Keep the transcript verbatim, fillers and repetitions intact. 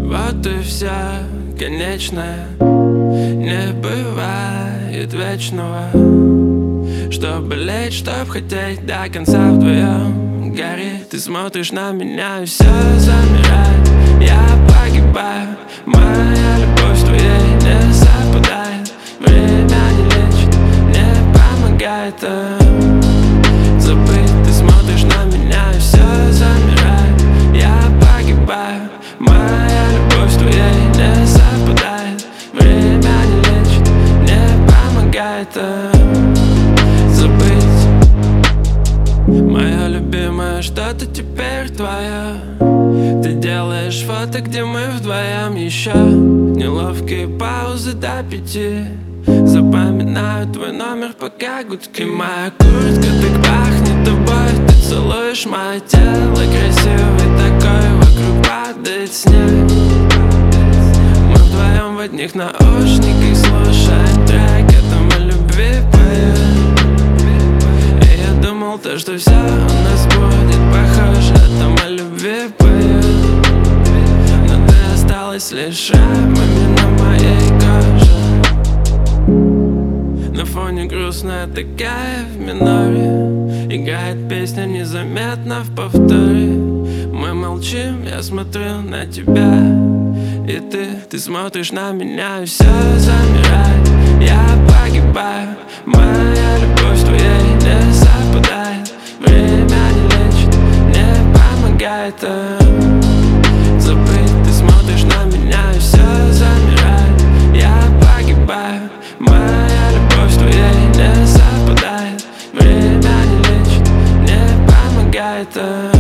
Вот и все, конечное не бывает вечного. Чтоб болеть, чтоб хотеть до конца вдвоем горит. Ты смотришь на меня и все замирает. Я погибаю, моя любовь с твоей не совпадает. Время не лечит, не помогает забыть. Ты смотришь на меня и все замирает. Я погибаю, моя любовь с твоей не совпадает. Время не лечит, не помогает забыть. Моя любимая, что-то теперь твоя. Ты делаешь фото, где мы вдвоем еще. Неловкие паузы до пяти. Запоминаю твой номер, пока гудки. Моя куртка так пахнет тобой. Ты целуешь мое тело, красивый такой. Вокруг падает снег. Мы вдвоем в одних наушниках слушаем трек. Это мы любви поем. И я думал то, что все у нас будет похоже. Это мы любви поем. Но ты осталась лишь шрамами на моей коже. На фоне грустная такая в миноре. Играет песня незаметно в повторе. Мы молчим, я смотрю на тебя. И ты, ты смотришь на меня и все замирает. Я погибаю, моя любовь с твоей не совпадает. Время не лечит, не помогает забыть. Ты смотришь на меня и все замирает. Я погибаю, моя любовь с твоей не совпадает. Время не лечит, не помогает